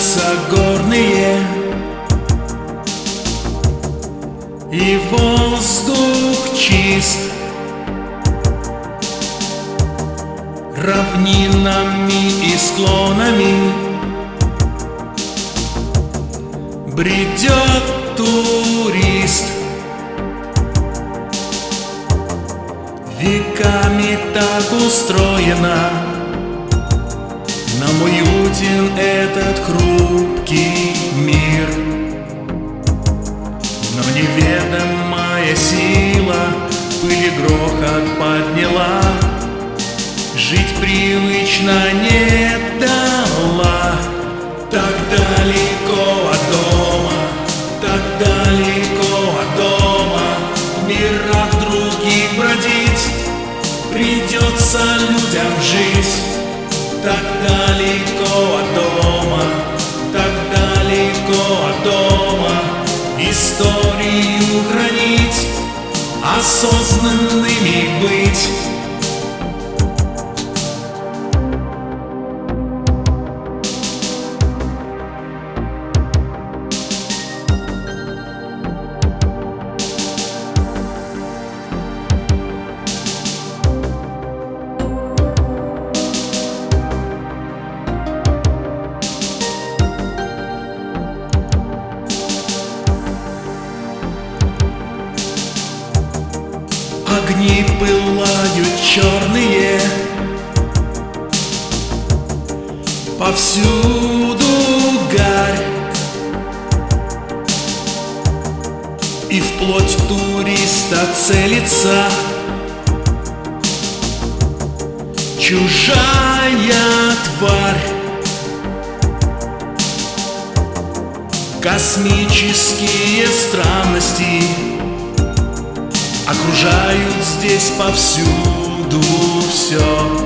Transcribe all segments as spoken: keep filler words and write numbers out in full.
снятся горные, и воздух чист, равнинами и склонами бредет турист. Веками так устроено нам уютен этот хрупкий мир, но неведомая сила пыль и грохот подняла, жить привычно не дала. Так далеко от дома, так далеко от дома, в мирах других бродить придется людям жить. Так далеко от дома, так далеко от дома, историю хранить, осознанными быть. Огни пылают черные, повсюду гарь, и вплоть туриста целится чужая тварь. Космические странности окружают здесь повсюду все,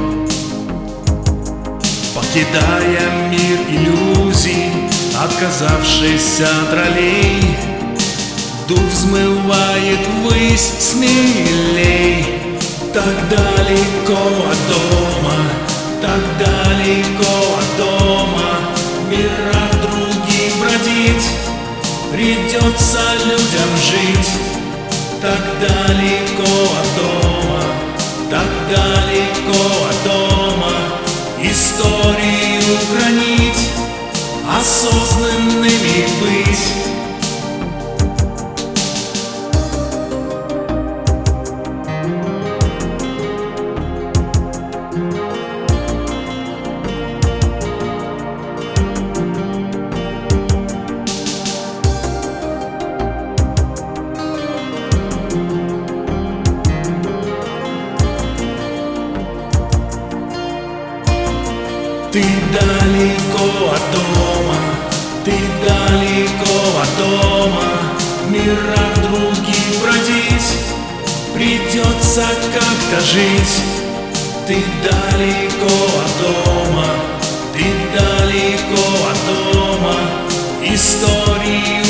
покидая мир иллюзий, отказавшись от ролей, дух взмывает ввысь смелей. Так далеко от дома, так далеко от дома, в мирах других бродить придется людям жить. Так далеко от дома, так далеко от дома, историю хранить, осознанными быть. Ты далеко от дома, ты далеко от дома, в мирах других бродить придется как-то жить. Ты далеко от дома, ты далеко от дома, историю